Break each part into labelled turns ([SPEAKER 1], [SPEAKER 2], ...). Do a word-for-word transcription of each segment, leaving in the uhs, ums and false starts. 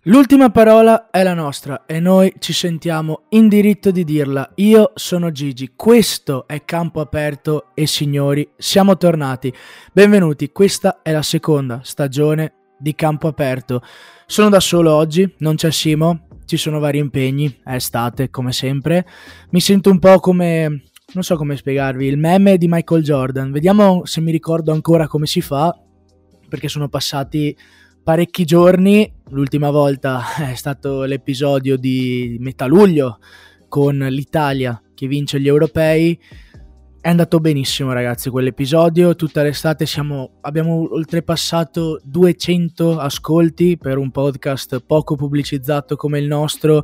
[SPEAKER 1] L'ultima parola è la nostra e noi ci sentiamo in diritto di dirla. Io sono Gigi, questo è Campo Aperto e signori, siamo tornati. Benvenuti, questa è la seconda stagione di Campo Aperto. Sono da solo oggi, non c'è Simo, ci sono vari impegni, è estate come sempre. Mi sento un po' come, non so come spiegarvi, il meme di Michael Jordan. Vediamo se mi ricordo ancora come si fa, perché sono passati parecchi giorni. L'ultima volta è stato l'episodio di metà luglio con l'Italia che vince gli europei. È andato benissimo, ragazzi, quell'episodio. Tutta l'estate siamo, abbiamo oltrepassato duecento ascolti per un podcast poco pubblicizzato come il nostro.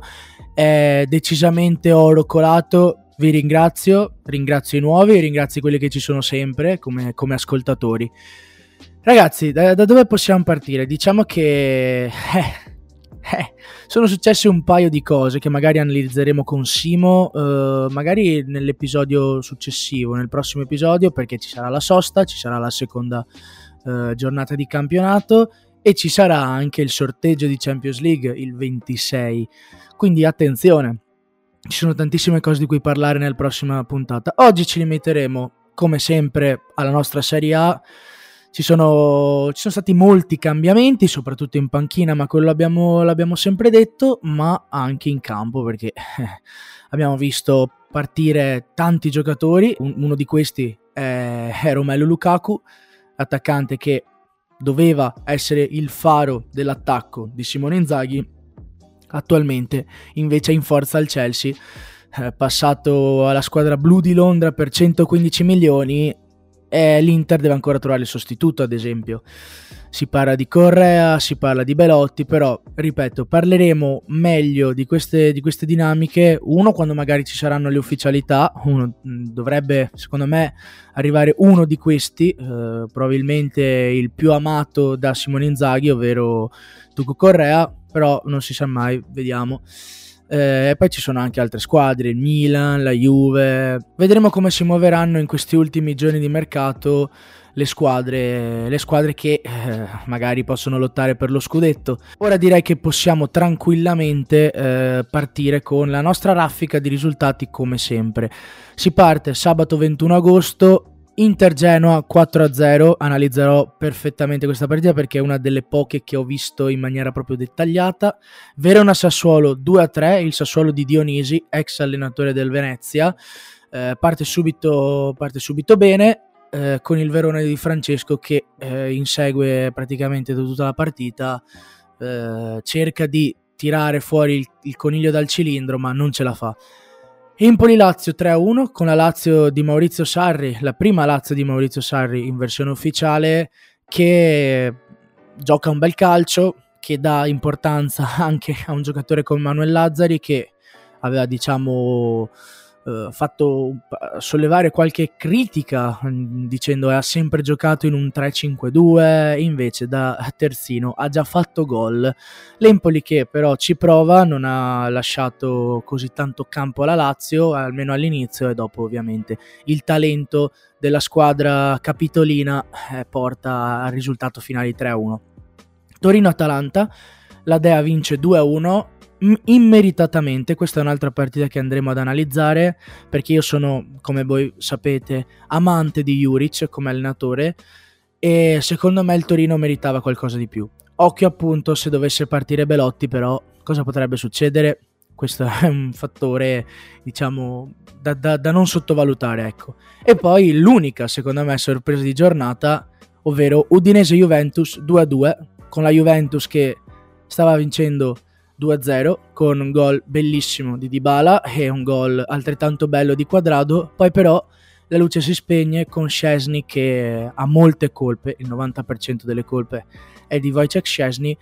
[SPEAKER 1] È decisamente oro colato. Vi ringrazio, ringrazio i nuovi, ringrazio quelli che ci sono sempre come, come ascoltatori. Ragazzi, da, da dove possiamo partire? Diciamo che eh, eh, sono successe un paio di cose che magari analizzeremo con Simo, eh, magari nell'episodio successivo, nel prossimo episodio, perché ci sarà la sosta, ci sarà la seconda eh, giornata di campionato e ci sarà anche il sorteggio di Champions League il ventisei. Quindi attenzione, ci sono tantissime cose di cui parlare nella prossima puntata. Oggi ci limiteremo, come sempre, alla nostra Serie A. Ci sono, ci sono stati molti cambiamenti, soprattutto in panchina, ma quello l'abbiamo, l'abbiamo sempre detto, ma anche in campo, perché eh, abbiamo visto partire tanti giocatori. Un, uno di questi è, è Romelu Lukaku, attaccante che doveva essere il faro dell'attacco di Simone Inzaghi, attualmente invece è in forza al Chelsea, eh, passato alla squadra blu di Londra per centoquindici milioni. E l'Inter deve ancora trovare il sostituto, ad esempio. Si parla di Correa, si parla di Belotti, però, ripeto, parleremo meglio di queste, di queste dinamiche, uno quando magari ci saranno le ufficialità. Uno dovrebbe, secondo me, arrivare uno di questi, eh, probabilmente il più amato da Simone Inzaghi, ovvero Tucu Correa, però non si sa mai, vediamo. E eh, poi ci sono anche altre squadre, il Milan, la Juve. Vedremo come si muoveranno in questi ultimi giorni di mercato le squadre, le squadre che eh, magari possono lottare per lo scudetto. Ora direi che possiamo tranquillamente eh, partire con la nostra raffica di risultati come sempre. Si parte sabato ventuno agosto, Inter-Genoa quattro a zero. Analizzerò perfettamente questa partita perché è una delle poche che ho visto in maniera proprio dettagliata. Verona-Sassuolo due a tre, il Sassuolo di Dionisi, ex allenatore del Venezia, eh, parte subito parte subito bene, eh, con il Verona di Francesco che eh, insegue praticamente tutta la partita, eh, cerca di tirare fuori il, il coniglio dal cilindro ma non ce la fa. Empoli-Lazio tre a uno con la Lazio di Maurizio Sarri, la prima Lazio di Maurizio Sarri in versione ufficiale, che gioca un bel calcio, che dà importanza anche a un giocatore come Manuel Lazzari, che aveva diciamo eh, fatto sollevare qualche critica dicendo che ha sempre giocato in un tre cinque due, invece da terzino ha già fatto gol. L'Empoli che però ci prova, non ha lasciato così tanto campo alla Lazio, almeno all'inizio, e dopo ovviamente il talento della squadra capitolina eh, porta al risultato finale di tre a uno. Torino-Atalanta, la Dea vince due a uno immeritatamente. Questa è un'altra partita che andremo ad analizzare perché io sono, come voi sapete, amante di Juric come allenatore e secondo me il Torino meritava qualcosa di più. Occhio appunto se dovesse partire Belotti, però cosa potrebbe succedere? Questo è un fattore diciamo da, da, da non sottovalutare, ecco. E poi l'unica secondo me sorpresa di giornata, ovvero Udinese-Juventus due a due, con la Juventus che stava vincendo due a zero con un gol bellissimo di Dybala e un gol altrettanto bello di Quadrado. Poi però la luce si spegne con Szczęsny che ha molte colpe, il novanta per cento delle colpe è di Wojciech Szczęsny,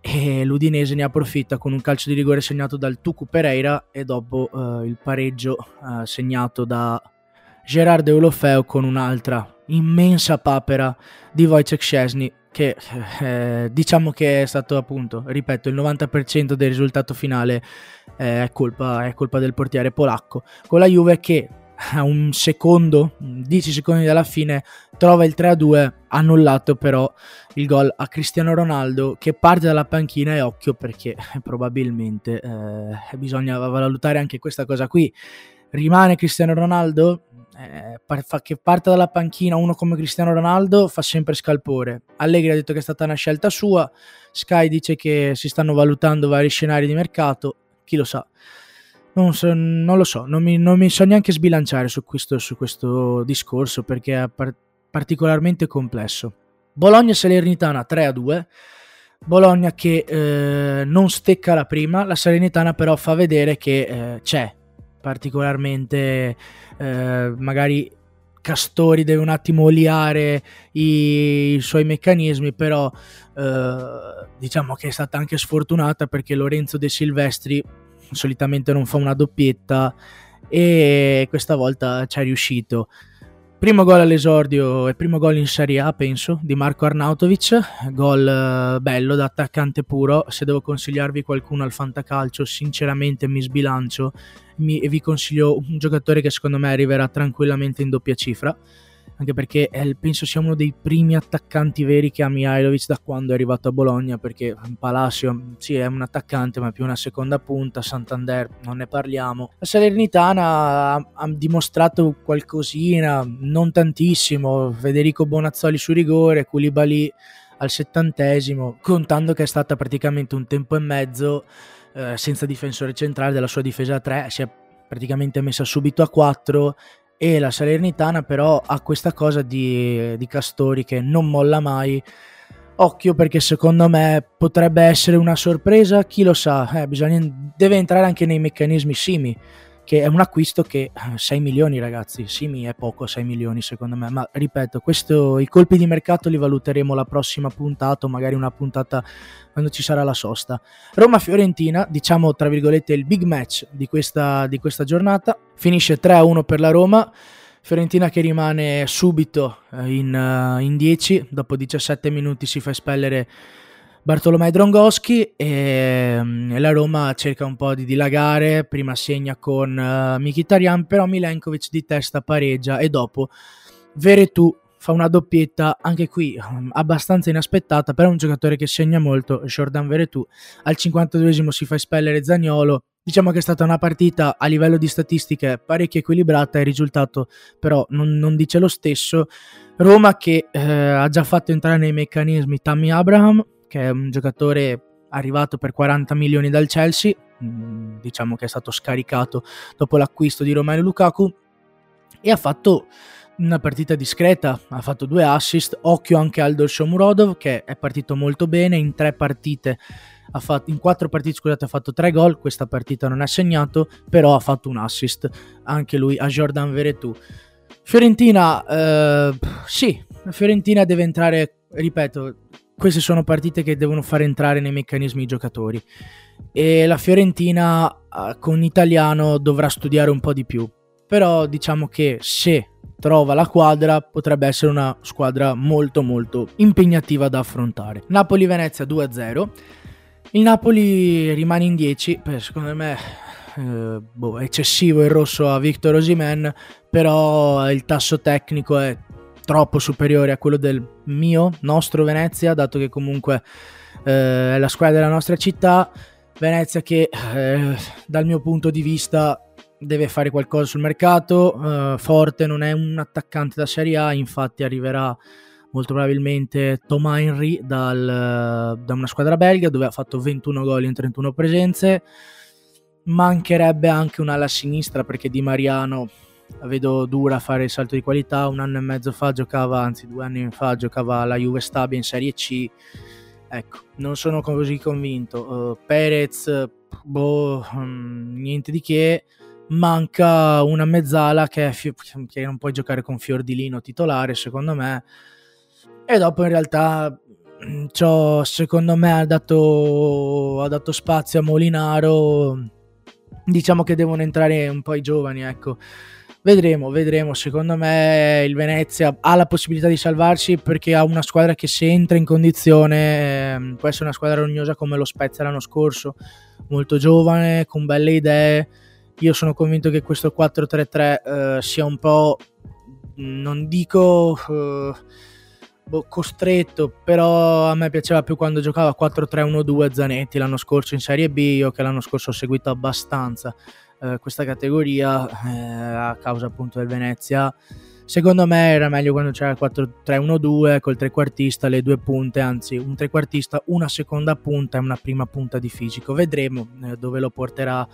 [SPEAKER 1] e l'Udinese ne approfitta con un calcio di rigore segnato dal Tucu Pereira e dopo eh, il pareggio eh, segnato da Gerard Deulofeu con un'altra immensa papera di Wojciech Szczęsny, che eh, diciamo che è stato appunto, ripeto, il novanta per cento del risultato finale eh, è, colpa, è colpa del portiere polacco, con la Juve che a un secondo, dieci secondi dalla fine, trova il tre a due, annullato però il gol a Cristiano Ronaldo, che parte dalla panchina, e occhio perché probabilmente eh, bisogna valutare anche questa cosa qui. Rimane Cristiano Ronaldo? Eh, fa che parte dalla panchina uno come Cristiano Ronaldo fa sempre scalpore. Allegri ha detto che è stata una scelta sua, Sky dice che si stanno valutando vari scenari di mercato, chi lo sa. Non, so, non lo so, non mi, non mi so neanche sbilanciare su questo, su questo discorso, perché è par- particolarmente complesso. Bologna-Salernitana tre a due, Bologna che eh, non stecca la prima, la Salernitana però fa vedere che eh, c'è particolarmente, eh, magari Castori deve un attimo oliare i, i suoi meccanismi, però eh, diciamo che è stata anche sfortunata, perché Lorenzo De Silvestri solitamente non fa una doppietta e questa volta ci è riuscito. Primo gol all'esordio e primo gol in Serie A, penso, di Marko Arnautovic, gol eh, bello da attaccante puro. Se devo consigliarvi qualcuno al fantacalcio, sinceramente mi sbilancio mi, e vi consiglio un giocatore che secondo me arriverà tranquillamente in doppia cifra, anche perché è, penso sia uno dei primi attaccanti veri che ha Mihajlovic da quando è arrivato a Bologna, perché Palacio sì è un attaccante ma più una seconda punta, Santander non ne parliamo. La Salernitana ha, ha dimostrato qualcosina, non tantissimo, Federico Bonazzoli su rigore, Koulibaly al settantesimo, contando che è stata praticamente un tempo e mezzo eh, senza difensore centrale della sua difesa a tre, si è praticamente messa subito a quattro. E la Salernitana però ha questa cosa di, di Castori che non molla mai. Occhio, perché secondo me potrebbe essere una sorpresa, chi lo sa, eh, bisogna, deve entrare anche nei meccanismi Simi, che è un acquisto che sei milioni, ragazzi, Simi è poco, sei milioni secondo me, ma ripeto, questo, i colpi di mercato li valuteremo la prossima puntata, o magari una puntata quando ci sarà la sosta. Roma-Fiorentina, diciamo tra virgolette il big match di questa, di questa giornata, finisce tre a uno per la Roma. Fiorentina che rimane subito in, in dieci, dopo diciassette minuti si fa espellere Bartolomei Drongoschi e, e la Roma cerca un po' di dilagare, prima segna con uh, Mkhitaryan, però Milenkovic di testa pareggia e dopo Veretout fa una doppietta, anche qui um, abbastanza inaspettata, però un giocatore che segna molto, Jordan Veretout. Al cinquantaduesimo si fa espellere Zaniolo. Diciamo che è stata una partita a livello di statistiche parecchio equilibrata, il risultato però non, non dice lo stesso. Roma che eh, ha già fatto entrare nei meccanismi Tammy Abraham, che è un giocatore arrivato per quaranta milioni dal Chelsea, mm, diciamo che è stato scaricato dopo l'acquisto di Romelu Lukaku, e ha fatto una partita discreta, ha fatto due assist. Occhio anche al Aldo Shomurodov, che è partito molto bene, in tre partite ha fatto, in quattro partite scusate ha fatto tre gol, questa partita non ha segnato, però ha fatto un assist anche lui a Jordan Veretout. Fiorentina eh, sì, la Fiorentina deve entrare, ripeto, queste sono partite che devono far entrare nei meccanismi i giocatori, e la Fiorentina eh, con Italiano dovrà studiare un po' di più, però diciamo che se trova la quadra potrebbe essere una squadra molto molto impegnativa da affrontare. Napoli-Venezia due a zero, il Napoli rimane in dieci, secondo me eh, boh, è eccessivo il rosso a Victor Osimhen, però il tasso tecnico è troppo superiore a quello del mio, nostro Venezia, dato che comunque eh, è la squadra della nostra città. Venezia che eh, dal mio punto di vista deve fare qualcosa sul mercato. eh, Forte non è un attaccante da Serie A, infatti arriverà molto probabilmente Thomas Henry dal, da una squadra belga dove ha fatto ventuno gol in trentuno presenze. Mancherebbe anche un'ala sinistra, perché Di Mariano la vedo dura a fare il salto di qualità. Un anno e mezzo fa giocava, anzi due anni fa giocava alla Juve Stabia in Serie C, ecco, non sono così convinto. uh, Perez, boh, um, niente di che. Manca una mezzala che, è fi- che non puoi giocare con Fiordilino titolare secondo me, e dopo in realtà c'ho, secondo me ha dato, ha dato spazio a Molinaro. Diciamo che devono entrare un po' i giovani, ecco. Vedremo, vedremo. Secondo me il Venezia ha la possibilità di salvarsi, perché ha una squadra che se entra in condizione eh, può essere una squadra rognosa come lo Spezia l'anno scorso, molto giovane, con belle idee, Io sono convinto che questo quattro tre tre eh, sia un po', non dico eh, boh, costretto, però a me piaceva più quando giocava quattro tre uno due Zanetti l'anno scorso in Serie B. Io che l'anno scorso ho seguito abbastanza eh, questa categoria eh, a causa appunto del Venezia. Secondo me era meglio quando c'era il quattro tre uno due col trequartista, le due punte, anzi un trequartista, una seconda punta e una prima punta di fisico. Vedremo eh, dove lo porterà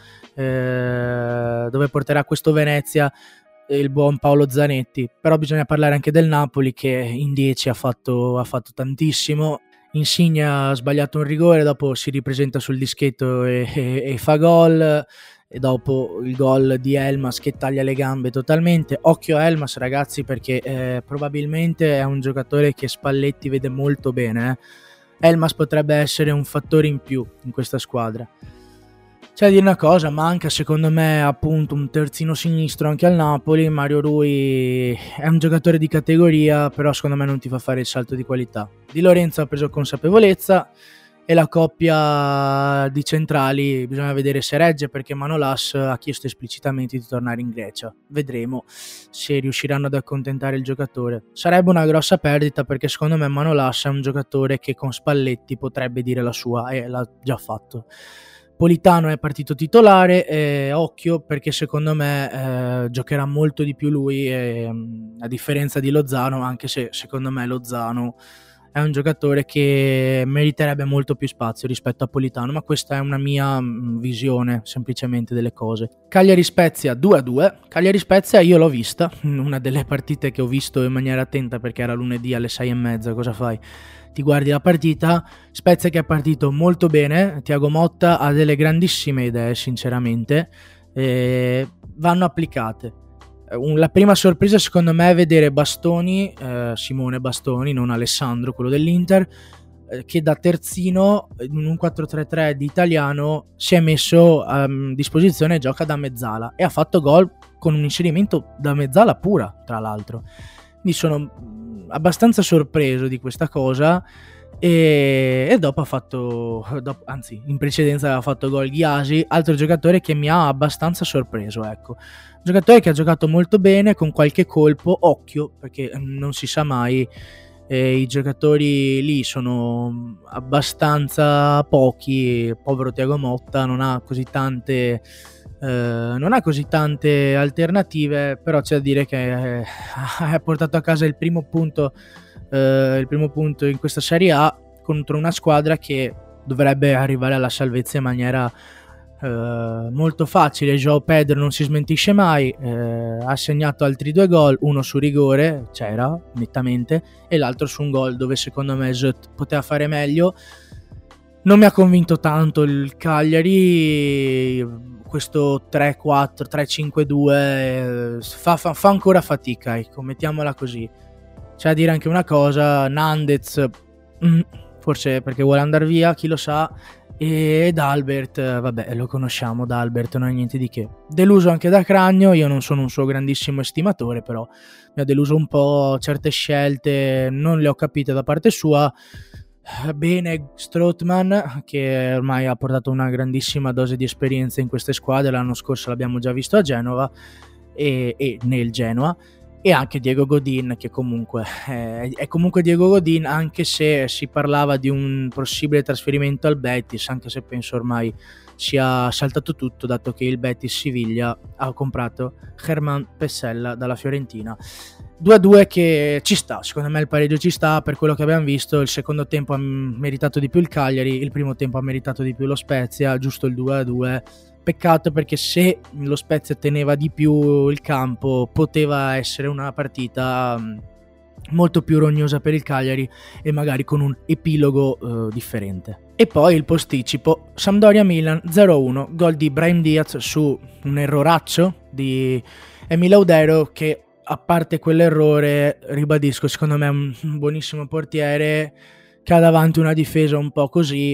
[SPEAKER 1] eh, dove porterà questo Venezia il buon Paolo Zanetti. Però bisogna parlare anche del Napoli, che in dieci ha fatto, ha fatto tantissimo. Insigne ha sbagliato un rigore, dopo si ripresenta sul dischetto e, e, e fa gol, e dopo il gol di Elmas che taglia le gambe totalmente. Occhio a Elmas, ragazzi, perché eh, probabilmente è un giocatore che Spalletti vede molto bene. eh. Elmas potrebbe essere un fattore in più in questa squadra. C'è da dire una cosa, manca secondo me appunto un terzino sinistro anche al Napoli. Mario Rui è un giocatore di categoria, però secondo me non ti fa fare il salto di qualità. Di Lorenzo ha preso consapevolezza, e la coppia di centrali bisogna vedere se regge, perché Manolas ha chiesto esplicitamente di tornare in Grecia. Vedremo se riusciranno ad accontentare il giocatore. Sarebbe una grossa perdita, perché secondo me Manolas è un giocatore che con Spalletti potrebbe dire la sua, e l'ha già fatto. Politano è partito titolare, eh, occhio, perché secondo me eh, giocherà molto di più lui, eh, a differenza di Lozano, anche se secondo me Lozano è un giocatore che meriterebbe molto più spazio rispetto a Politano, ma questa è una mia mh, visione semplicemente delle cose. Cagliari-Spezia due a due. Cagliari-Spezia io l'ho vista, una delle partite che ho visto in maniera attenta, perché era lunedì alle sei e mezza. Cosa fai? Ti guardi la partita. Spezia che è partito molto bene, Thiago Motta ha delle grandissime idee sinceramente, e vanno applicate. La prima sorpresa secondo me è vedere Bastoni, eh, Simone Bastoni, non Alessandro, quello dell'Inter, eh, che da terzino in un quattro tre tre di italiano si è messo a um, disposizione e gioca da mezzala, e ha fatto gol con un inserimento da mezzala pura, tra l'altro. Quindi sono abbastanza sorpreso di questa cosa. E, e dopo ha fatto dopo, anzi in precedenza aveva fatto gol Ghiasi, altro giocatore che mi ha abbastanza sorpreso, ecco, giocatore che ha giocato molto bene, con qualche colpo, occhio, perché non si sa mai, eh, i giocatori lì sono abbastanza pochi. Povero Thiago Motta non ha così tante eh, non ha così tante alternative, però c'è da dire che eh, ha portato a casa il primo punto Uh, il primo punto in questa Serie A contro una squadra che dovrebbe arrivare alla salvezza in maniera uh, molto facile. João Pedro non si smentisce mai, uh, ha segnato altri due gol, uno su rigore, c'era nettamente, e l'altro su un gol dove secondo me Zot poteva fare meglio. Non mi ha convinto tanto il Cagliari, questo tre quattro tre cinque due fa, fa, fa ancora fatica, ecco, mettiamola così. C'è da dire anche una cosa, Nandez mm, forse perché vuole andare via, chi lo sa, ed Albert, vabbè, lo conosciamo, da Albert non è niente di che. Deluso anche da Cragno, io non sono un suo grandissimo estimatore, però mi ha deluso un po', certe scelte non le ho capite da parte sua. Bene Strootman, che ormai ha portato una grandissima dose di esperienza in queste squadre, l'anno scorso l'abbiamo già visto a Genova e, e nel Genoa. E anche Diego Godin, che comunque è, è comunque Diego Godin, anche se si parlava di un possibile trasferimento al Betis, anche se penso ormai sia saltato tutto, dato che il Betis Siviglia ha comprato Germán Pesella dalla Fiorentina. due a due che ci sta, secondo me il pareggio ci sta per quello che abbiamo visto. Il secondo tempo ha meritato di più il Cagliari, il primo tempo ha meritato di più lo Spezia, giusto il due a due. Peccato, perché se lo Spezia teneva di più il campo poteva essere una partita molto più rognosa per il Cagliari e magari con un epilogo uh, differente. E poi il posticipo, Sampdoria-Milan zero a uno, gol di Brahim Diaz su un erroraccio di Emile Audero, che a parte quell'errore, ribadisco, secondo me è un buonissimo portiere che ha davanti una difesa un po' così,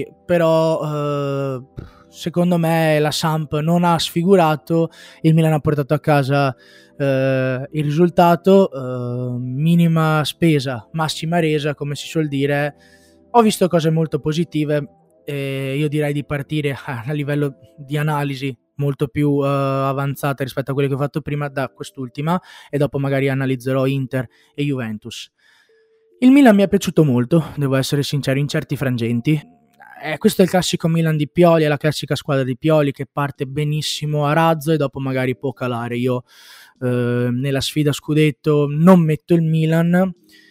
[SPEAKER 1] però uh, secondo me la Samp non ha sfigurato, il Milan ha portato a casa eh, il risultato, eh, minima spesa, massima resa, come si suol dire. Ho visto cose molto positive e io direi di partire a livello di analisi molto più uh, avanzata rispetto a quelle che ho fatto prima da quest'ultima, e dopo magari analizzerò Inter e Juventus. Il Milan mi è piaciuto molto, devo essere sincero, in certi frangenti. Eh, questo è il classico Milan di Pioli, è la classica squadra di Pioli che parte benissimo a razzo e dopo magari può calare. Io eh, nella sfida scudetto non metto il Milan,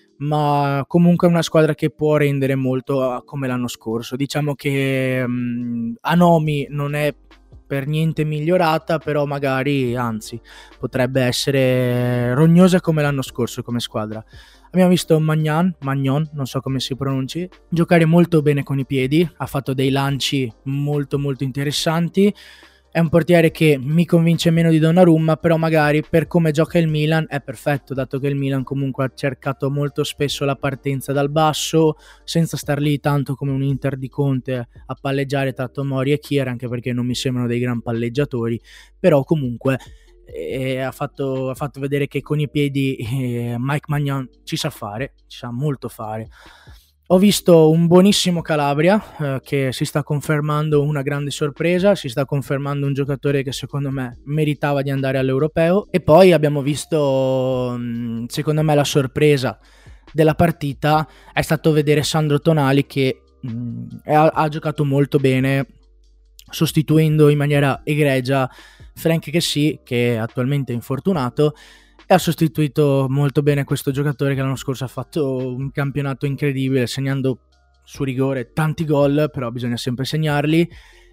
[SPEAKER 1] ma comunque è una squadra che può rendere molto come l'anno scorso. Diciamo che mh, a nomi non è per niente migliorata, però magari, anzi, potrebbe essere rognosa come l'anno scorso come squadra. Abbiamo visto Magnan, Magnon, non so come si pronunci, giocare molto bene con i piedi, ha fatto dei lanci molto molto interessanti. È un portiere che mi convince meno di Donnarumma, però magari per come gioca il Milan è perfetto, dato che il Milan comunque ha cercato molto spesso la partenza dal basso, senza star lì tanto come un Inter di Conte a palleggiare tra Tomori e Kier, anche perché non mi sembrano dei gran palleggiatori, però comunque eh, ha, fatto, ha fatto vedere che con i piedi eh, Mike Maignan ci sa fare, ci sa molto fare. Ho visto un buonissimo Calabria eh, che si sta confermando una grande sorpresa, si sta confermando un giocatore che secondo me meritava di andare all'Europeo, e poi abbiamo visto secondo me la sorpresa della partita è stato vedere Sandro Tonali che mh, ha, ha giocato molto bene, sostituendo in maniera egregia Frank Kessie, che è attualmente infortunato, e ha sostituito molto bene questo giocatore che l'anno scorso ha fatto un campionato incredibile, segnando su rigore tanti gol, però bisogna sempre segnarli,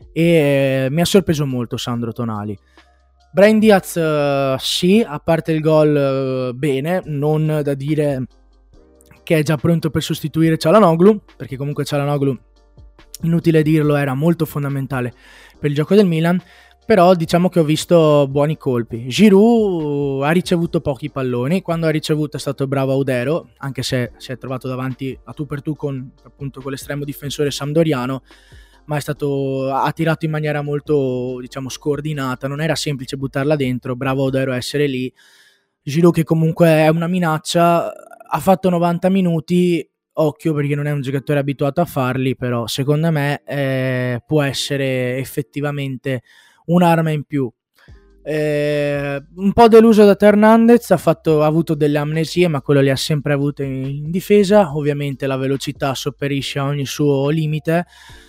[SPEAKER 1] e mi ha sorpreso molto Sandro Tonali. Brahim Diaz uh, sì, a parte il gol uh, bene, non da dire che è già pronto per sostituire Çalhanoğlu, perché comunque Çalhanoğlu, inutile dirlo, era molto fondamentale per il gioco del Milan. Però diciamo che ho visto buoni colpi. Giroud ha ricevuto pochi palloni, quando ha ricevuto è stato bravo Audero, anche se si è trovato davanti a tu per tu con, appunto, con l'estremo difensore sampdoriano, ma è stato, ha tirato in maniera molto, diciamo, scordinata, non era semplice buttarla dentro, bravo Audero a essere lì. Giroud, che comunque è una minaccia, ha fatto novanta minuti, occhio perché non è un giocatore abituato a farli, però secondo me eh, può essere effettivamente un'arma in più. Eh, un po' deluso da Hernandez, ha, fatto, ha avuto delle amnesie, ma quello le ha sempre avute in difesa. Ovviamente la velocità sopperisce a ogni suo limite.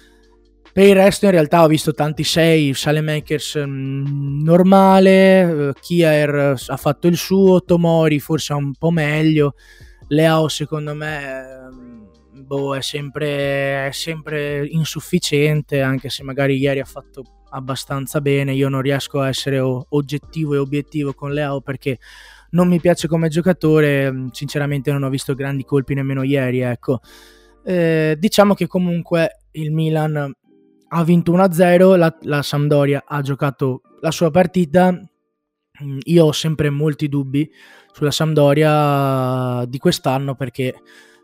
[SPEAKER 1] Per il resto in realtà ho visto tanti sei, Saelemaekers mh, normale, Kier ha fatto il suo, Tomori forse un po' meglio, Leao secondo me boh, è sempre, è sempre insufficiente, anche se magari ieri ha fatto abbastanza bene. Io non riesco a essere oggettivo e obiettivo con Leao perché non mi piace come giocatore, sinceramente non ho visto grandi colpi nemmeno ieri, ecco. Eh, diciamo che comunque il Milan ha vinto uno a zero, la, la Sampdoria ha giocato la sua partita. Io ho sempre molti dubbi sulla Sampdoria di quest'anno perché,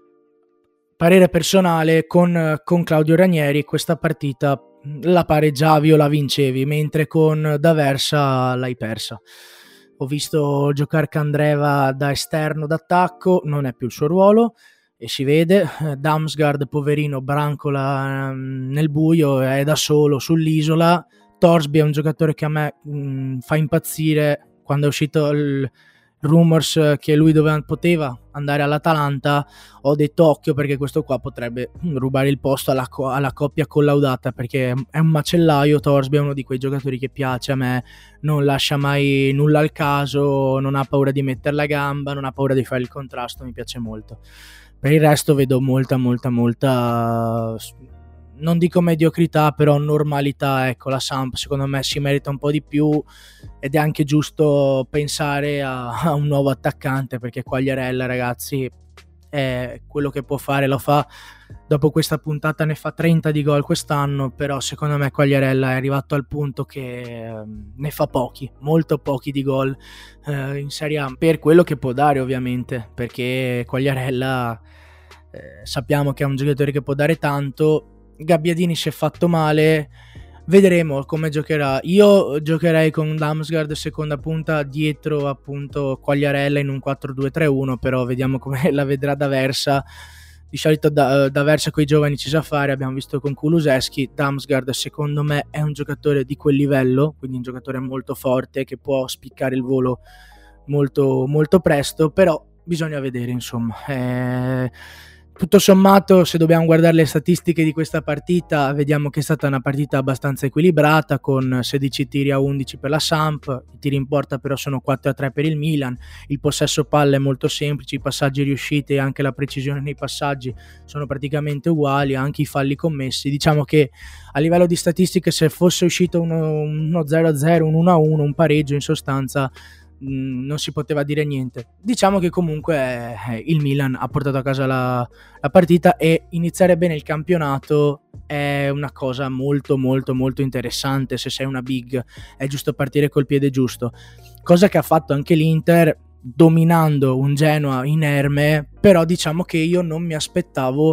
[SPEAKER 1] parere personale, con, con Claudio Ranieri questa partita la pareggiavi o la vincevi, mentre con D'Aversa l'hai persa. Ho visto giocare Candreva da esterno d'attacco, non è più il suo ruolo e si vede. Damsgaard, poverino, brancola nel buio, è da solo sull'isola. Torsby è un giocatore che a me mh, fa impazzire. Quando è uscito il rumors che lui doveva, poteva andare all'Atalanta, ho detto occhio perché questo qua potrebbe rubare il posto alla, co- alla coppia collaudata, perché è un macellaio. Torsby è uno di quei giocatori che piace a me, non lascia mai nulla al caso, non ha paura di mettere la gamba, non ha paura di fare il contrasto, mi piace molto. Per il resto vedo molta molta molta, non dico mediocrità, però normalità. Ecco, la Samp secondo me si merita un po' di più ed è anche giusto pensare a, a un nuovo attaccante, perché Quagliarella, ragazzi, è quello che può fare, lo fa. Dopo questa puntata ne fa trenta di gol quest'anno, però secondo me Quagliarella è arrivato al punto che ne fa pochi, molto pochi di gol eh, in Serie A, per quello che può dare ovviamente, perché Quagliarella eh, sappiamo che è un giocatore che può dare tanto. Gabbiadini si è fatto male, vedremo come giocherà. Io giocherei con Damsgaard seconda punta dietro appunto Quagliarella in un quattro due tre uno, però vediamo come la vedrà D'Aversa. di solito da, da verso coi giovani ci sa fare, abbiamo visto con Kulusevski. Damsgaard secondo me è un giocatore di quel livello, quindi un giocatore molto forte che può spiccare il volo molto, molto presto, però bisogna vedere, insomma. Eh, tutto sommato, se dobbiamo guardare le statistiche di questa partita, vediamo che è stata una partita abbastanza equilibrata, con sedici tiri a undici per la Samp, i tiri in porta però sono quattro a tre per il Milan, il possesso palla è molto semplice, i passaggi riusciti e anche la precisione nei passaggi sono praticamente uguali, anche i falli commessi. Diciamo che a livello di statistiche, se fosse uscito uno, uno zero a zero, un uno a uno, un pareggio, in sostanza non si poteva dire niente. Diciamo che comunque eh, il Milan ha portato a casa la, la partita, e iniziare bene il campionato è una cosa molto molto molto interessante. Se sei una big è giusto partire col piede giusto, cosa che ha fatto anche l'Inter dominando un Genoa inerme. Però diciamo che io non mi aspettavo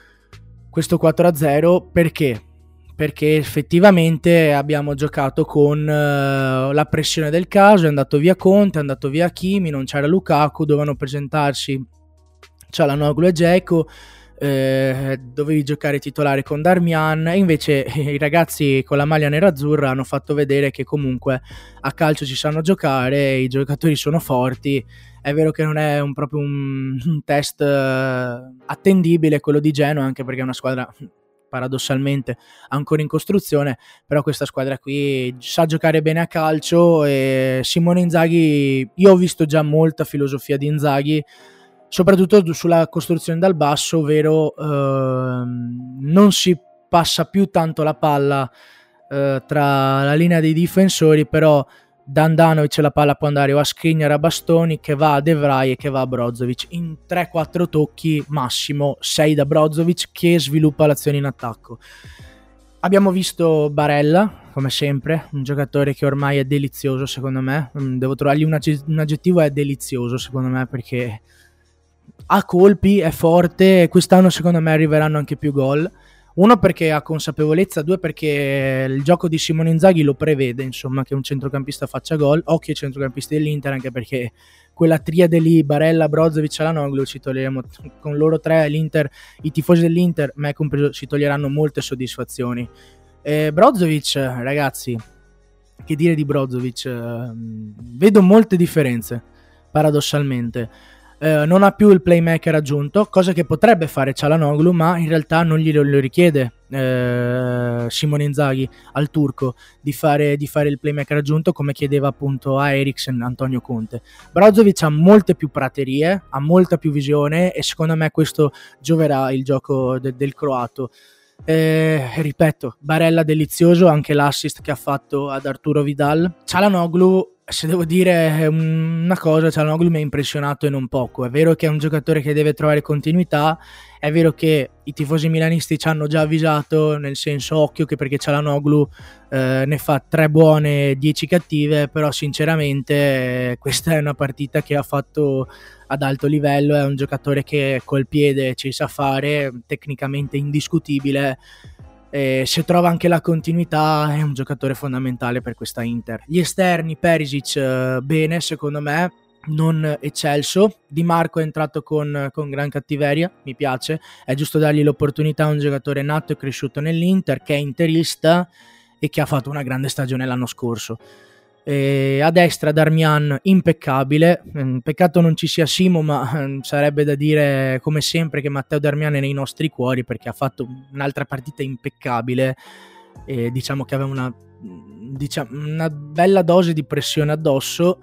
[SPEAKER 1] questo quattro a zero, perché? Perché effettivamente abbiamo giocato con uh, la pressione del caso, è andato via Conte, è andato via Hakimi, non c'era Lukaku, dovevano presentarsi Çalhanoğlu e Dzeko, eh, dovevi giocare titolare con Darmian, e invece i ragazzi con la maglia nerazzurra hanno fatto vedere che comunque a calcio ci sanno giocare, i giocatori sono forti. È vero che non è un, proprio un, un test uh, attendibile quello di Genoa, anche perché è una squadra paradossalmente ancora in costruzione, però questa squadra qui sa giocare bene a calcio. E Simone Inzaghi, io ho visto già molta filosofia di Inzaghi, soprattutto sulla costruzione dal basso, ovvero ehm, non si passa più tanto la palla eh, tra la linea dei difensori, però da Handanovic la palla può andare o a Skriniar, a Bastoni, che va a De Vrij e che va a Brozovic, in tre quattro tocchi massimo, sei da Brozovic, che sviluppa l'azione in attacco. Abbiamo visto Barella, come sempre, un giocatore che ormai è delizioso secondo me, devo trovargli un, agge- un aggettivo, è delizioso secondo me, perché ha colpi, è forte, e quest'anno secondo me arriveranno anche più gol. Uno perché ha consapevolezza, due perché il gioco di Simone Inzaghi lo prevede, insomma, che un centrocampista faccia gol. Occhio ai centrocampisti dell'Inter, anche perché quella triade lì, Barella, Brozovic, Çalhanoğlu, ci toglieremo con loro tre, l'Inter, i tifosi dell'Inter, me compreso, ci toglieranno molte soddisfazioni. E Brozovic, ragazzi, che dire di Brozovic? Vedo molte differenze, paradossalmente. Uh, non ha più il playmaker aggiunto, cosa che potrebbe fare Çalhanoğlu, ma in realtà non glielo lo richiede uh, Simone Inzaghi al turco di fare, di fare il playmaker aggiunto, come chiedeva appunto a Eriksen Antonio Conte. Brozovic ha molte più praterie, ha molta più visione, e secondo me questo gioverà il gioco de- del croato. Eh, ripeto, Barella delizioso, anche l'assist che ha fatto ad Arturo Vidal. Çalhanoğlu, se devo dire una cosa, Çalhanoğlu mi ha impressionato e non poco. È vero che è un giocatore che deve trovare continuità, è vero che i tifosi milanisti ci hanno già avvisato, nel senso occhio che perché Çalhanoğlu eh, ne fa tre buone, dieci cattive, però sinceramente eh, questa è una partita che ha fatto ad alto livello, è un giocatore che col piede ci sa fare, tecnicamente indiscutibile. E se trova anche la continuità è un giocatore fondamentale per questa Inter. Gli esterni, Perisic eh, bene secondo me, non eccelso. Di Marco è entrato con, con gran cattiveria, mi piace, è giusto dargli l'opportunità a un giocatore nato e cresciuto nell'Inter, che è interista e che ha fatto una grande stagione l'anno scorso. E a destra Darmian impeccabile, peccato non ci sia Simo, ma sarebbe da dire come sempre che Matteo Darmian è nei nostri cuori, perché ha fatto un'altra partita impeccabile, e diciamo che aveva una, diciamo, una bella dose di pressione addosso.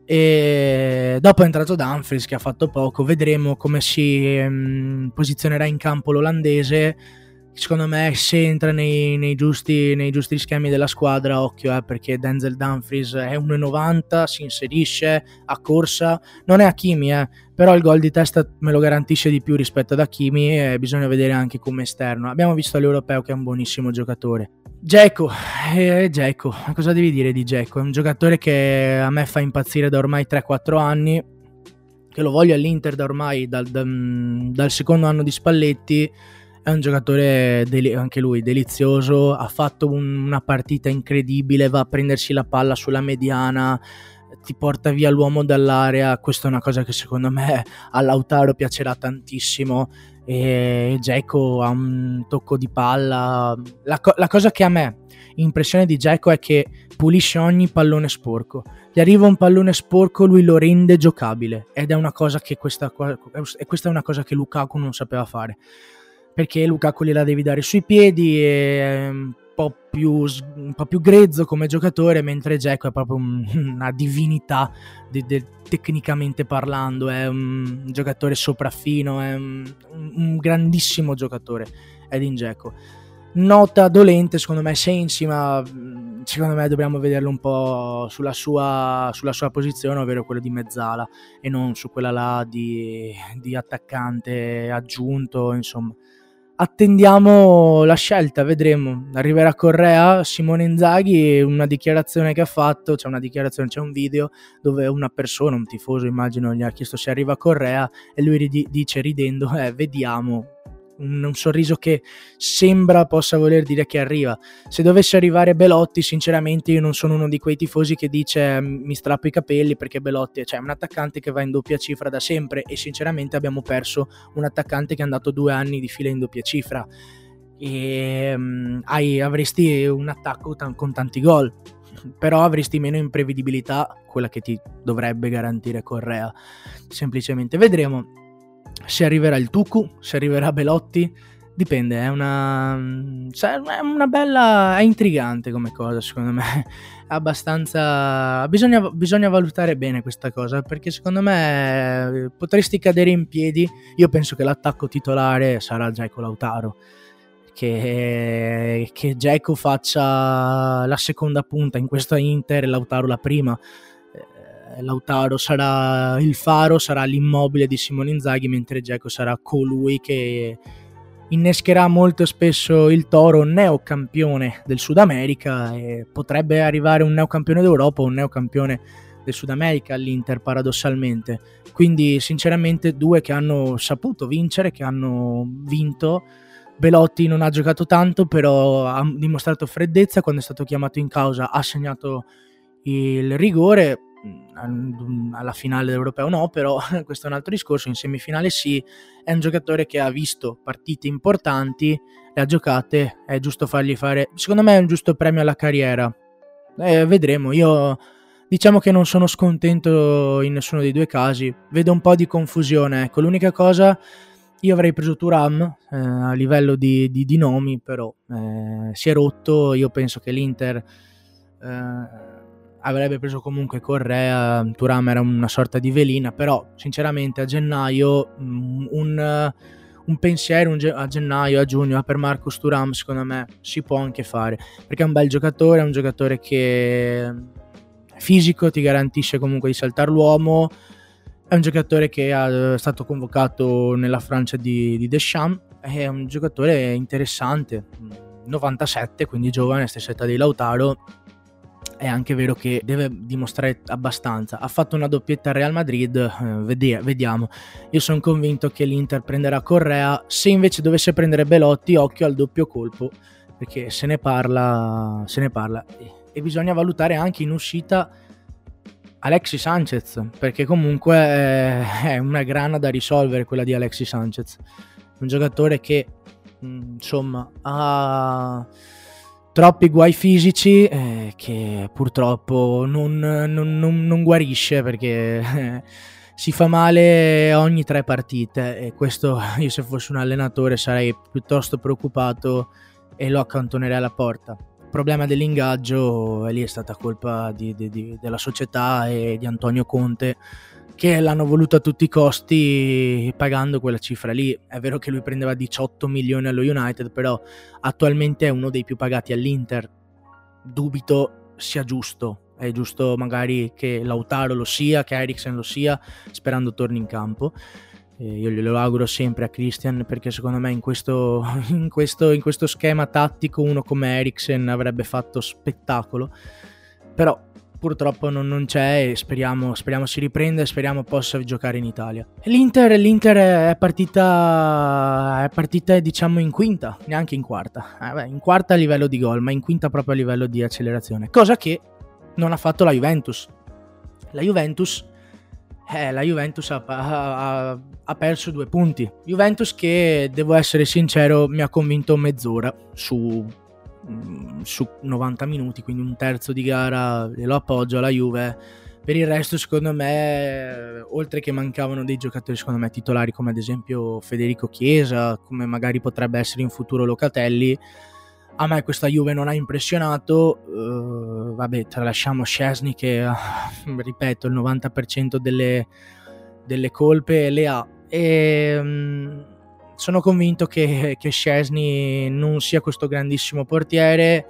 [SPEAKER 1] E dopo è entrato Dumfries, che ha fatto poco, vedremo come si um, posizionerà in campo l'olandese. Secondo me se entra nei, nei, giusti, nei giusti schemi della squadra, occhio eh, perché Denzel Dumfries è uno e novanta, si inserisce a corsa, non è Hakimi eh, però il gol di testa me lo garantisce di più rispetto ad Hakimi, e bisogna vedere anche come esterno. Abbiamo visto all'Europeo che è un buonissimo giocatore. Dzeko, eh, Dzeko, cosa devi dire di Dzeko? È un giocatore che a me fa impazzire da ormai tre quattro anni, che lo voglio all'Inter da ormai dal, dal, dal secondo anno di Spalletti. È un giocatore deli- anche lui delizioso, ha fatto un- una partita incredibile, va a prendersi la palla sulla mediana, ti porta via l'uomo dall'area. Questa è una cosa che secondo me a Lautaro piacerà tantissimo, e Dzeko ha un tocco di palla. La, co- la cosa che a me impressione di Dzeko è che pulisce ogni pallone sporco. Gli arriva un pallone sporco, lui lo rende giocabile, ed è una cosa che questa, e questa è una cosa che Lukaku non sapeva fare, perché Lukaku gliela devi dare sui piedi, è un po' più, un po' più grezzo come giocatore, mentre Dzeko è proprio un, una divinità de, de, tecnicamente parlando, è un giocatore sopraffino, è un, un grandissimo giocatore Edin Dzeko. Nota dolente secondo me Sensi, ma secondo me dobbiamo vederlo un po' sulla sua, sulla sua posizione, ovvero quello di mezzala, e non su quella là di, di attaccante aggiunto. Insomma, attendiamo la scelta, vedremo. Arriverà Correa, Simone Inzaghi, una dichiarazione che ha fatto, c'è una dichiarazione, c'è un video dove una persona, un tifoso immagino, gli ha chiesto se arriva Correa, e lui rid- dice ridendo, eh vediamo. Un, un sorriso che sembra possa voler dire che arriva. Se dovesse arrivare Belotti, sinceramente io non sono uno di quei tifosi che dice mi strappo i capelli, perché Belotti cioè, è un attaccante che va in doppia cifra da sempre, e sinceramente abbiamo perso un attaccante che è andato due anni di fila in doppia cifra, e um, hai, avresti un attacco t- con tanti gol, però avresti meno imprevedibilità, quella che ti dovrebbe garantire Correa. Semplicemente vedremo se arriverà il Tucu, se arriverà Belotti, dipende. È una, è una bella, è intrigante come cosa, secondo me. È abbastanza, bisogna, bisogna valutare bene questa cosa, perché secondo me potresti cadere in piedi. Io penso che l'attacco titolare sarà Dzeko Lautaro, che, che Dzeko faccia la seconda punta in questa Inter e Lautaro la prima. Lautaro sarà il faro, sarà l'immobile di Simone Inzaghi, mentre Dzeko sarà colui che innescherà molto spesso il toro, neocampione del Sud America, e potrebbe arrivare un neocampione d'Europa o un neocampione del Sud America all'Inter, paradossalmente. Quindi sinceramente due che hanno saputo vincere, che hanno vinto. Belotti non ha giocato tanto, però ha dimostrato freddezza, quando è stato chiamato in causa ha segnato il rigore. Alla finale dell'Europeo no, però questo è un altro discorso. In semifinale sì, è un giocatore che ha visto partite importanti, le ha giocate, è giusto fargli fare, secondo me è un giusto premio alla carriera. Eh, vedremo. Io diciamo che non sono scontento in nessuno dei due casi, vedo un po' di confusione, ecco. L'unica cosa, io avrei preso Thuram eh, a livello di, di, di nomi, però eh, si è rotto. Io penso che l'Inter eh, avrebbe preso comunque Correa. Thuram era una sorta di velina, però sinceramente a gennaio un, un pensiero un ge- a gennaio, a giugno per Marcus Thuram secondo me si può anche fare, perché è un bel giocatore, è un giocatore che fisico, ti garantisce comunque di saltare l'uomo, è un giocatore che è stato convocato nella Francia di, di Deschamps, è un giocatore interessante, novantasette, quindi giovane, stessa età di Lautaro. È anche vero che deve dimostrare abbastanza. Ha fatto una doppietta al Real Madrid, eh, vedi- vediamo. Io sono convinto che l'Inter prenderà Correa. Se invece dovesse prendere Belotti, occhio al doppio colpo, perché se ne parla, se ne parla. E bisogna valutare anche in uscita Alexis Sanchez, perché comunque è una grana da risolvere quella di Alexis Sanchez. Un giocatore che insomma ha troppi guai fisici, eh, che purtroppo non, non, non, non guarisce, perché eh, si fa male ogni tre partite, e questo io se fossi un allenatore sarei piuttosto preoccupato e lo accantonerei alla porta. Il problema dell'ingaggio è lì, è stata colpa di, di, di, della società e di Antonio Conte, che l'hanno voluto a tutti i costi pagando quella cifra lì. È vero che lui prendeva diciotto milioni allo United, però attualmente è uno dei più pagati all'Inter. Dubito sia giusto, è giusto magari che Lautaro lo sia, che Eriksen lo sia, sperando torni in campo. Eh, io glielo auguro sempre a Christian, perché secondo me in questo, in questo, in questo schema tattico uno come Eriksen avrebbe fatto spettacolo, però purtroppo non, non c'è, e speriamo, speriamo si riprenda e speriamo possa giocare in Italia. L'Inter, l'Inter è partita è partita diciamo in quinta, neanche in quarta, eh beh, in quarta a livello di gol, ma in quinta proprio a livello di accelerazione, cosa che non ha fatto la Juventus. La Juventus, eh, la Juventus ha, ha, ha perso due punti. Juventus che, devo essere sincero, mi ha convinto mezz'ora su, su novanta minuti, quindi un terzo di gara glielo appoggio alla Juve. Per il resto, secondo me, oltre che mancavano dei giocatori secondo me titolari come ad esempio Federico Chiesa, come magari potrebbe essere in futuro Locatelli, a me questa Juve non ha impressionato. Uh, vabbè, tralasciamo Szczęsny che, uh, ripeto, il novanta per cento delle, delle colpe le ha. E um, sono convinto che, che Szczęsny non sia questo grandissimo portiere.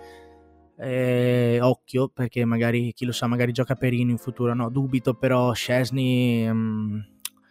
[SPEAKER 1] Eh, occhio, perché magari, chi lo sa, magari gioca Perin in futuro, no, dubito, però Szczęsny... Um,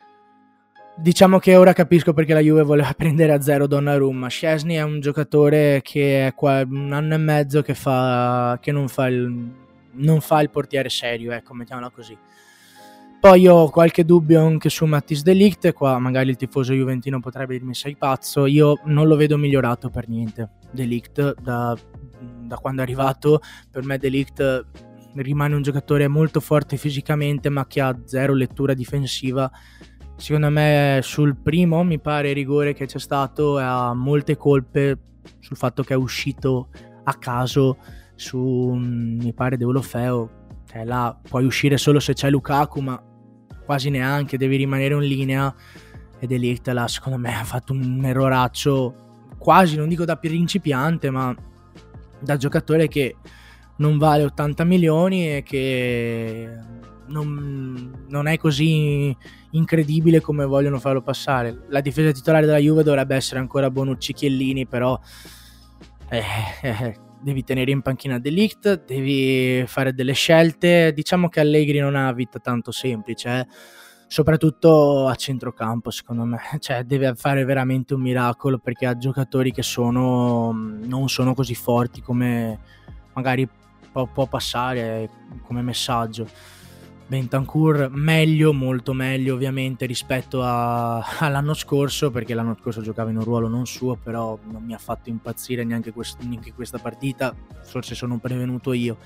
[SPEAKER 1] diciamo che ora capisco perché la Juve voleva prendere a zero Donnarumma. Szczęsny è un giocatore che è qua un anno e mezzo che fa che non fa il non fa il portiere serio, ecco, mettiamola così. Poi io ho qualche dubbio anche su Matthijs de Ligt, qua magari il tifoso juventino potrebbe dirmi sei pazzo, io non lo vedo migliorato per niente. De Ligt da, da quando è arrivato, per me De Ligt rimane un giocatore molto forte fisicamente ma che ha zero lettura difensiva. Secondo me sul primo, mi pare, rigore che c'è stato ha molte colpe sul fatto che è uscito a caso su, mi pare, Deulofeu. Cioè là puoi uscire solo se c'è Lukaku, ma quasi neanche, devi rimanere in linea. E De Ligt là secondo me ha fatto un erroraccio quasi, non dico da principiante, ma da giocatore che non vale ottanta milioni e che non, non è così incredibile come vogliono farlo passare. La difesa titolare della Juve dovrebbe essere ancora Bonucci, Chiellini, però eh, eh, devi tenere in panchina De Ligt, devi fare delle scelte. Diciamo che Allegri non ha una vita tanto semplice, eh. Soprattutto a centrocampo, secondo me, cioè deve fare veramente un miracolo, perché ha giocatori che sono non sono così forti come magari può, può passare come messaggio. Bentancur meglio, molto meglio ovviamente rispetto a, all'anno scorso, perché l'anno scorso giocava in un ruolo non suo, però non mi ha fatto impazzire neanche, quest- neanche questa partita, forse sono prevenuto io.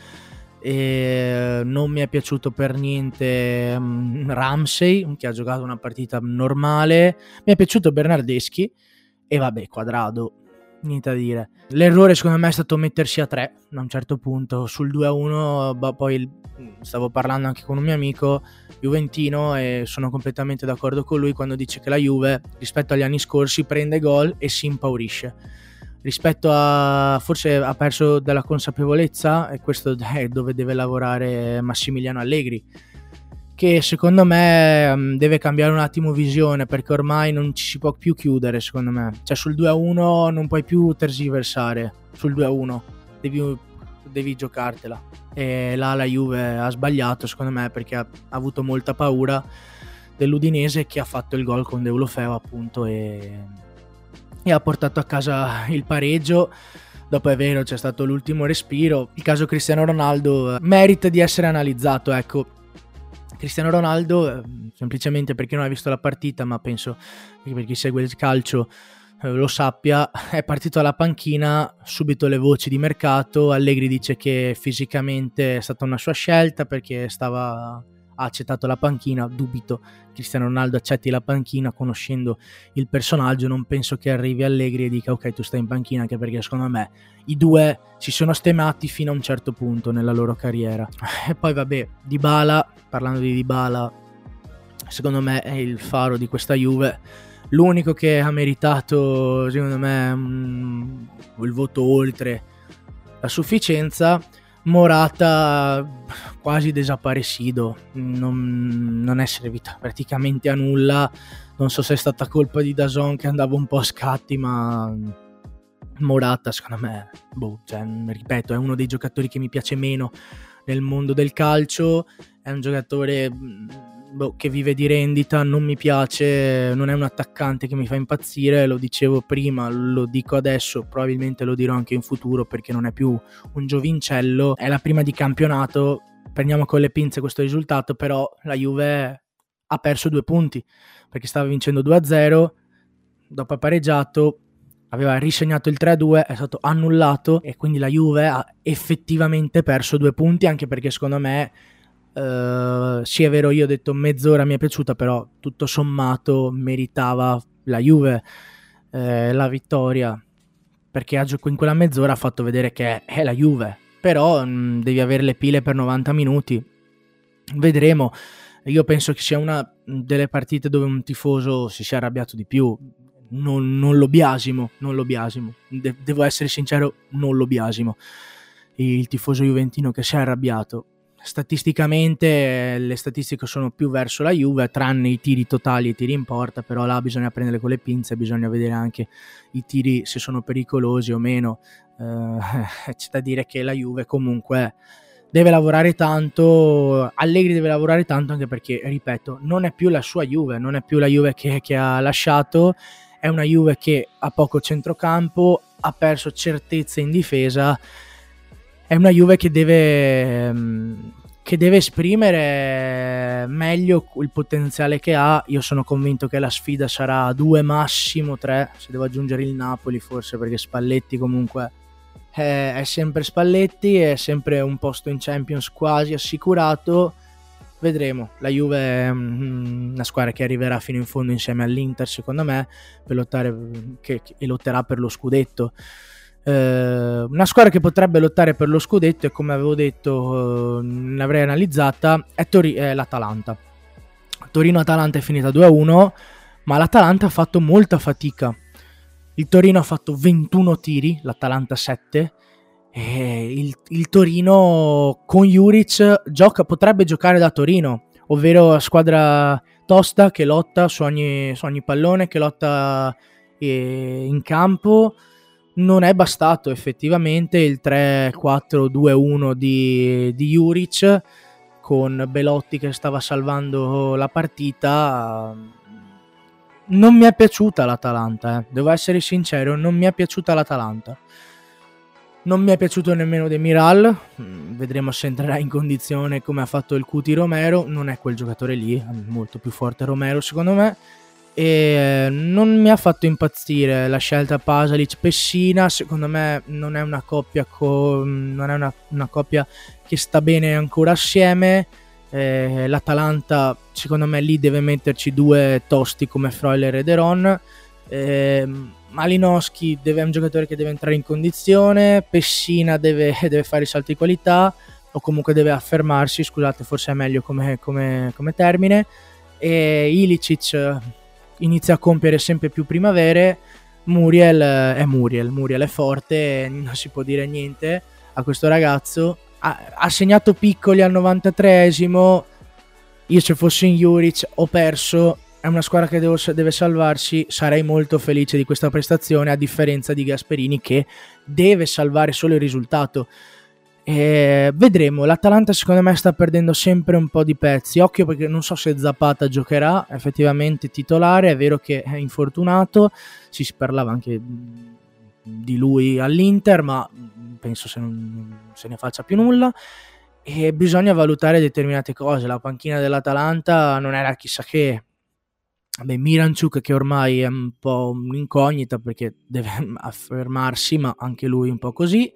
[SPEAKER 1] E non mi è piaciuto per niente um, Ramsey, che ha giocato una partita normale. Mi è piaciuto Bernardeschi e vabbè, Quadrado, niente da dire. L'errore secondo me è stato mettersi a tre a un certo punto sul due a uno. Bah, poi stavo parlando anche con un mio amico juventino e sono completamente d'accordo con lui quando dice che la Juve rispetto agli anni scorsi prende gol e si impaurisce. Rispetto a, forse ha perso della consapevolezza, e questo è dove deve lavorare Massimiliano Allegri, che secondo me deve cambiare un attimo visione, perché ormai non ci si può più chiudere, secondo me. Cioè sul due a uno non puoi più tergiversare, sul due a uno devi, devi giocartela. E là la Juve ha sbagliato, secondo me, perché ha, ha avuto molta paura dell'Udinese, che ha fatto il gol con Deulofeu appunto e, e ha portato a casa il pareggio. Dopo è vero, c'è stato l'ultimo respiro. Il caso Cristiano Ronaldo merita di essere analizzato, ecco. Cristiano Ronaldo, semplicemente perché non ha visto la partita, ma penso che per chi segue il calcio eh, lo sappia, è partito alla panchina, subito le voci di mercato. Allegri dice che fisicamente è stata una sua scelta perché stava, ha accettato la panchina. Dubito Cristiano Ronaldo accetti la panchina, conoscendo il personaggio. Non penso che arrivi Allegri e dica ok, tu stai in panchina, anche perché secondo me i due si sono stemati fino a un certo punto nella loro carriera. E poi vabbè, Dybala, parlando di Dybala, secondo me è il faro di questa Juve, l'unico che ha meritato secondo me um, il voto oltre la sufficienza. Morata quasi desaparecido, non, non è servito praticamente a nulla. Non so se è stata colpa di D A Z N che andava un po' a scatti, ma Morata secondo me, boh, cioè, ripeto, è uno dei giocatori che mi piace meno nel mondo del calcio. È un giocatore boh, che vive di rendita, non mi piace, non è un attaccante che mi fa impazzire, lo dicevo prima, lo dico adesso, probabilmente lo dirò anche in futuro, perché non è più un giovincello. È la prima di campionato, prendiamo con le pinze questo risultato, però la Juve ha perso due punti, perché stava vincendo due a zero, dopo ha pareggiato, aveva risegnato il tre a due, è stato annullato e quindi la Juve ha effettivamente perso due punti, anche perché secondo me Uh, Uh, sì, è vero, io ho detto mezz'ora mi è piaciuta, però tutto sommato meritava la Juve eh, la vittoria, perché a gioco in quella mezz'ora ha fatto vedere che è la Juve, però mh, devi avere le pile per novanta minuti, vedremo. Io penso che sia una delle partite dove un tifoso si sia arrabbiato di più. Non, non lo biasimo, non lo biasimo. De- devo essere sincero, non lo biasimo. Il tifoso juventino che si è arrabbiato. Statisticamente le statistiche sono più verso la Juve, tranne i tiri totali e i tiri in porta, però là bisogna prendere con le pinze, bisogna vedere anche i tiri se sono pericolosi o meno. Eh, c'è da dire che la Juve comunque deve lavorare tanto, Allegri deve lavorare tanto, anche perché, ripeto, non è più la sua Juve, non è più la Juve che, che ha lasciato, è una Juve che ha poco centrocampo, ha perso certezze in difesa, è una Juve che deve, che deve esprimere meglio il potenziale che ha. Io sono convinto che la sfida sarà due, massimo tre, se devo aggiungere il Napoli forse, perché Spalletti comunque è, è sempre Spalletti, è sempre un posto in Champions quasi assicurato. Vedremo. La Juve è una squadra che arriverà fino in fondo insieme all'Inter, secondo me, per lottare, che, che lotterà per lo scudetto. Uh, una squadra che potrebbe lottare per lo scudetto, e come avevo detto, uh, ne avrei analizzata, è, Tori- è l'Atalanta. Torino-Atalanta è finita due a uno, ma l'Atalanta ha fatto molta fatica. Il Torino ha fatto ventuno tiri, l'Atalanta sette, e il, il Torino con Juric gioca, potrebbe giocare da Torino, ovvero squadra tosta che lotta su ogni, su ogni pallone, che lotta eh, in campo. Non è bastato effettivamente il tre quattro due uno di, di Juric, con Belotti che stava salvando la partita. Non mi è piaciuta l'Atalanta, eh. Devo essere sincero, non mi è piaciuta l'Atalanta. Non mi è piaciuto nemmeno Demiral, vedremo se entrerà in condizione come ha fatto il Cuti Romero, non è quel giocatore lì, è molto più forte Romero secondo me. E non mi ha fatto impazzire la scelta Pasalic-Pessina, secondo me non è una coppia co- non è una, una coppia che sta bene ancora assieme. eh, l'Atalanta secondo me lì deve metterci due tosti come Freuler e De Ron. eh, Malinowski deve, è un giocatore che deve entrare in condizione, Pessina deve, deve fare i salti di qualità, o comunque deve affermarsi, scusate, forse è meglio come, come, come termine, e Ilicic inizia a compiere sempre più primavere. Muriel è Muriel, Muriel è forte, non si può dire niente a questo ragazzo. Ha, ha segnato piccoli al novantatreesimo. Io se fossi in Juric ho perso, è una squadra che devo, deve salvarsi, sarei molto felice di questa prestazione, a differenza di Gasperini che deve salvare solo il risultato. E vedremo. L'Atalanta secondo me sta perdendo sempre un po' di pezzi, occhio, perché non so se Zapata giocherà effettivamente titolare, è vero che è infortunato, si parlava anche di lui all'Inter, ma penso se non se ne faccia più nulla, e bisogna valutare determinate cose. La panchina dell'Atalanta non era chissà che. Beh, Miranchuk che ormai è un po' un'incognita perché deve affermarsi, ma anche lui un po' così.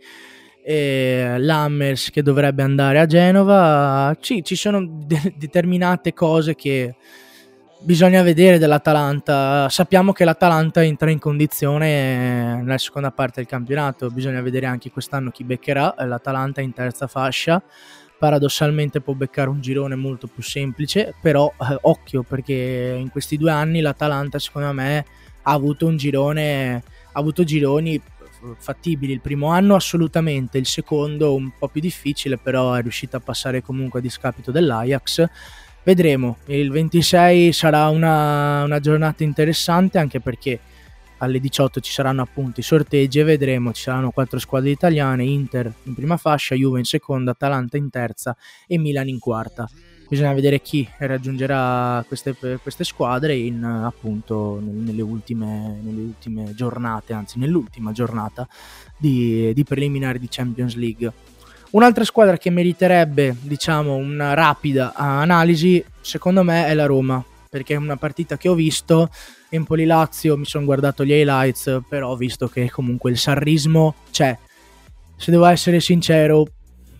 [SPEAKER 1] E Lammers che dovrebbe andare a Genova. Ci, ci sono de- determinate cose che bisogna vedere dell'Atalanta. Sappiamo che l'Atalanta entra in condizione nella seconda parte del campionato, bisogna vedere anche quest'anno chi beccherà. L'Atalanta in terza fascia, paradossalmente può beccare un girone molto più semplice, però eh, occhio, perché in questi due anni l'Atalanta secondo me ha avuto un girone, ha avuto gironi fattibili. Il primo anno assolutamente, il secondo un po' più difficile, però è riuscita a passare comunque a discapito dell'Ajax. Vedremo, il ventisei sarà una, una giornata interessante, anche perché alle diciotto ci saranno appunto i sorteggi e vedremo, ci saranno quattro squadre italiane: Inter in prima fascia, Juve in seconda, Atalanta in terza e Milan in quarta. Bisogna vedere chi raggiungerà queste, queste squadre in, appunto nelle ultime, nelle ultime giornate, anzi nell'ultima giornata di, di preliminari di Champions League. Un'altra squadra che meriterebbe, diciamo, una rapida analisi, secondo me, è la Roma, perché è una partita che ho visto, Empoli-Lazio, mi sono guardato gli highlights, però ho visto che comunque il sarrismo c'è. Se devo essere sincero,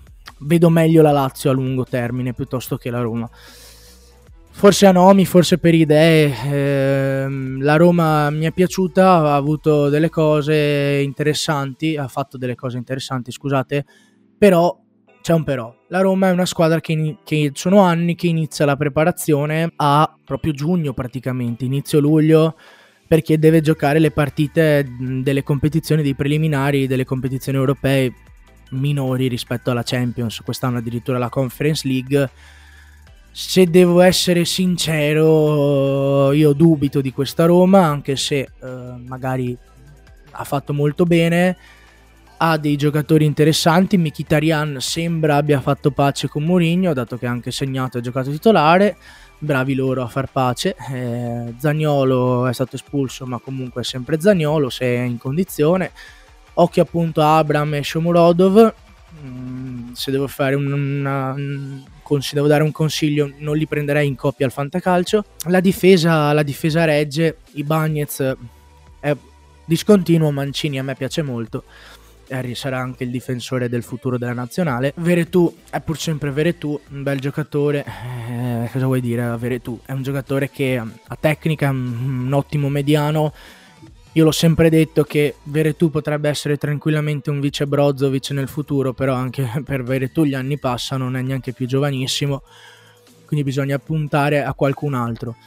[SPEAKER 1] vedo meglio la Lazio a lungo termine piuttosto che la Roma. Forse a nomi, forse per idee, ehm, la Roma mi è piaciuta, ha avuto delle cose interessanti, ha fatto delle cose interessanti, scusate, però c'è un però. La Roma è una squadra che, che sono anni che inizia la preparazione a proprio giugno praticamente, inizio luglio, perché deve giocare le partite delle competizioni, dei preliminari, delle competizioni europee minori rispetto alla Champions, quest'anno addirittura la Conference League. Se devo essere sincero, io dubito di questa Roma, anche se eh, magari ha fatto molto bene, ha dei giocatori interessanti. Mkhitaryan sembra abbia fatto pace con Mourinho, dato che ha anche segnato e giocato titolare, bravi loro a far pace. eh, Zaniolo è stato espulso, ma comunque è sempre Zaniolo se è in condizione. Occhio appunto a Abraham e Shomurodov. mm, se devo fare un, una, un se devo dare un consiglio, non li prenderei in coppia al fantacalcio. La difesa, la difesa regge, Ibañez è discontinuo, Mancini a me piace molto, Harry sarà anche il difensore del futuro della nazionale. Veretù è pur sempre Veretù, un bel giocatore, eh, cosa vuoi dire? Veretù è un giocatore che ha tecnica, un ottimo mediano. Io l'ho sempre detto che Veretù potrebbe essere tranquillamente un vice Brozovic nel futuro, però anche per Veretù gli anni passano, non è neanche più giovanissimo, quindi bisogna puntare a qualcun altro.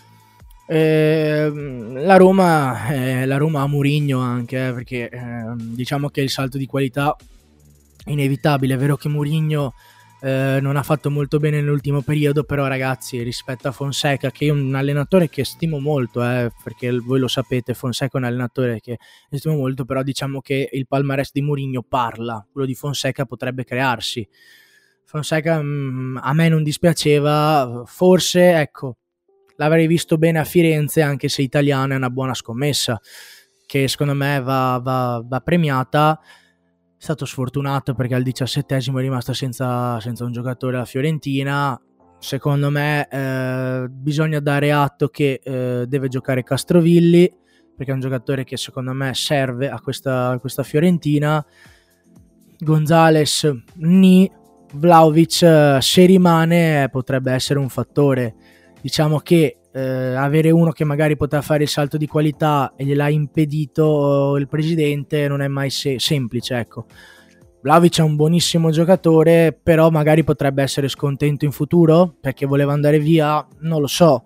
[SPEAKER 1] Eh, la Roma, eh, la Roma ha Mourinho anche, eh, perché eh, diciamo che il salto di qualità è inevitabile. È vero che Mourinho Eh, non ha fatto molto bene nell'ultimo periodo, però ragazzi, rispetto a Fonseca, che è un allenatore che stimo molto, eh, perché voi lo sapete, Fonseca è un allenatore che stimo molto, però diciamo che il palmarès di Mourinho parla, quello di Fonseca potrebbe crearsi. Fonseca mh, a me non dispiaceva, forse ecco l'avrei visto bene a Firenze, anche se italiano, è una buona scommessa che secondo me va, va, va premiata. È stato sfortunato perché al diciassettesimo è rimasto senza, senza un giocatore alla Fiorentina. Secondo me eh, bisogna dare atto che eh, deve giocare Castrovilli, perché è un giocatore che secondo me serve a questa, a questa Fiorentina. Gonzalez, Ni, Vlahovic, se rimane potrebbe essere un fattore. Diciamo che Eh, avere uno che magari poteva fare il salto di qualità e gliel'ha impedito il presidente non è mai se- semplice, ecco. Vlahovic è un buonissimo giocatore, però magari potrebbe essere scontento in futuro perché voleva andare via, non lo so.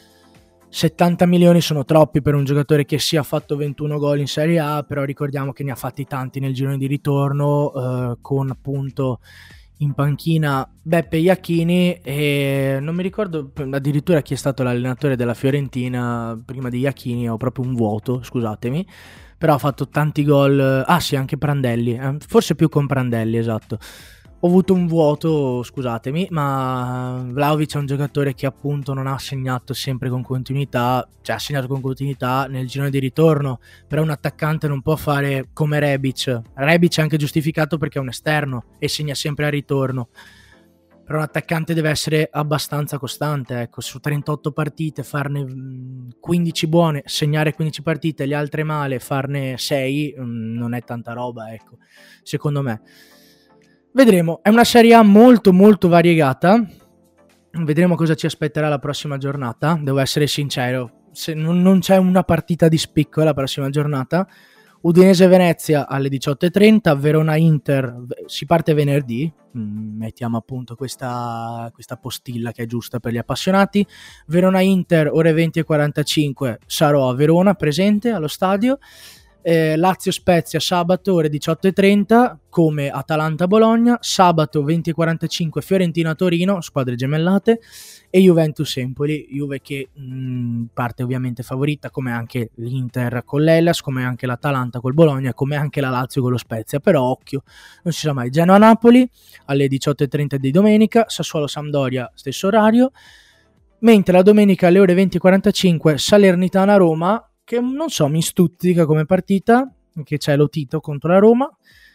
[SPEAKER 1] settanta milioni sono troppi per un giocatore che sì ha fatto ventuno gol in Serie A, però ricordiamo che ne ha fatti tanti nel girone di ritorno, eh, con appunto in panchina Beppe Iachini, e non mi ricordo addirittura chi è stato l'allenatore della Fiorentina prima di Iachini, ho proprio un vuoto, scusatemi, però ha fatto tanti gol. Ah sì, anche Prandelli, eh, forse più con Prandelli, esatto. Ho avuto un vuoto, scusatemi, ma Vlahovic è un giocatore che appunto non ha segnato sempre con continuità, cioè ha segnato con continuità nel girone di ritorno, però un attaccante non può fare come Rebic. Rebic è anche giustificato perché è un esterno e segna sempre al ritorno, però un attaccante deve essere abbastanza costante, ecco, su trentotto partite farne quindici buone, segnare quindici partite, le altre male, farne sei, non è tanta roba, ecco, secondo me. Vedremo, è una Serie A molto molto variegata, vedremo cosa ci aspetterà la prossima giornata, devo essere sincero, se non, non c'è una partita di spicco la prossima giornata. Udinese-Venezia alle diciotto e trenta, Verona-Inter, si parte venerdì, mettiamo appunto questa, questa postilla che è giusta per gli appassionati. Verona-Inter ore venti e quarantacinque, sarò a Verona presente allo stadio. Eh, Lazio-Spezia sabato ore diciotto e trenta, come Atalanta-Bologna, sabato venti e quarantacinque Fiorentina-Torino, squadre gemellate, e Juventus-Empoli, Juve che mh, parte ovviamente favorita, come anche l'Inter con l'Hellas, come anche l'Atalanta col Bologna, come anche la Lazio con lo Spezia, però occhio, non si sa mai. Genoa-Napoli alle diciotto e trenta di domenica, Sassuolo-Sampdoria stesso orario, mentre la domenica alle ore venti e quarantacinque Salernitana-Roma, che non so, mi stuzzica come partita, che c'è lo Tito contro la Roma,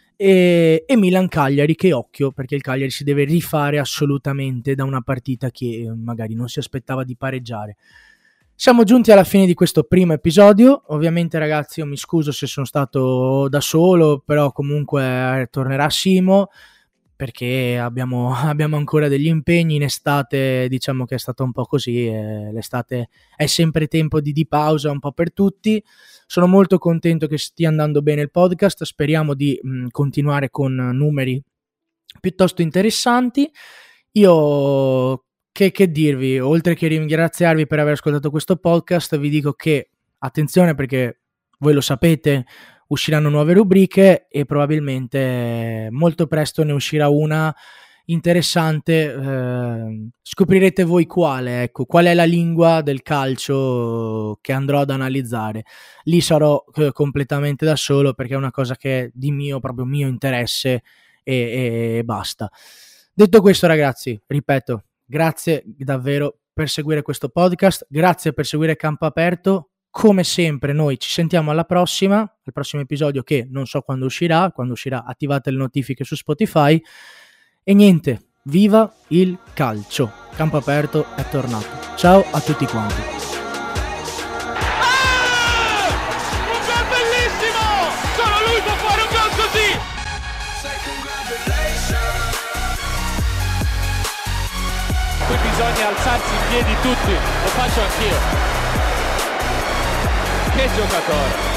[SPEAKER 1] e, e Milan-Cagliari, che occhio, perché il Cagliari si deve rifare assolutamente da una partita che magari non si aspettava di pareggiare. Siamo giunti alla fine di questo primo episodio, ovviamente ragazzi io mi scuso se sono stato da solo, però comunque tornerà Simo. perché abbiamo, abbiamo ancora degli impegni. In estate diciamo che è stato un po' così, eh, l'estate è sempre tempo di, di pausa un po' per tutti. Sono molto contento che stia andando bene il podcast, speriamo di mh, continuare con numeri piuttosto interessanti. Io che, che dirvi, oltre che ringraziarvi per aver ascoltato questo podcast, vi dico che attenzione, perché voi lo sapete, usciranno nuove rubriche e probabilmente molto presto ne uscirà una interessante. Eh, scoprirete voi quale, ecco, qual è la lingua del calcio che andrò ad analizzare. Lì sarò eh, completamente da solo, perché è una cosa che è di mio, proprio mio interesse e, e basta. Detto questo, ragazzi, ripeto, grazie davvero per seguire questo podcast, grazie per seguire Campo Aperto. Come sempre noi ci sentiamo alla prossima, al prossimo episodio, che non so quando uscirà. Quando uscirà attivate le notifiche su Spotify. E niente, viva il calcio! Campo Aperto è tornato. Ciao a tutti quanti.
[SPEAKER 2] Ah! Un gol bellissimo! Solo lui può fare un gol così! Qui bisogna alzarsi in piedi tutti, lo faccio anch'io. Che giocatore!